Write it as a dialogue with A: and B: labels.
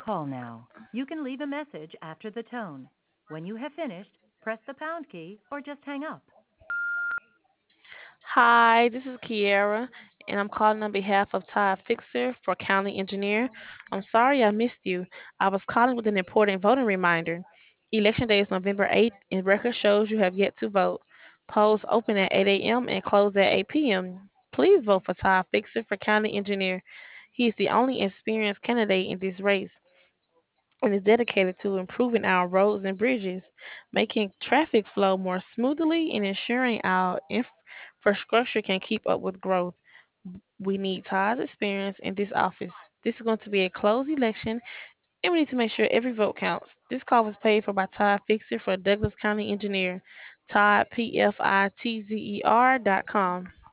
A: call now. You can leave a message after the tone. When you have finished, press the pound key or just hang up.
B: Hi, this is Kiera, and I'm calling on behalf of Todd Fixer for County Engineer. I'm sorry I missed you. I was calling with an important voting reminder. Election day is November 8th, and record shows you have yet to vote. Polls open at 8 a.m. and close at 8 p.m. Please vote for Todd Fixer for County Engineer. He is the only experienced candidate in this race and is dedicated to improving our roads and bridges, making traffic flow more smoothly, and ensuring our infrastructure can keep up with growth. We need Todd's experience in this office. This is going to be a closed election, and we need to make sure every vote counts. This call was paid for by Todd Fixer for Douglas County Engineer, Todd, PFITZER.com.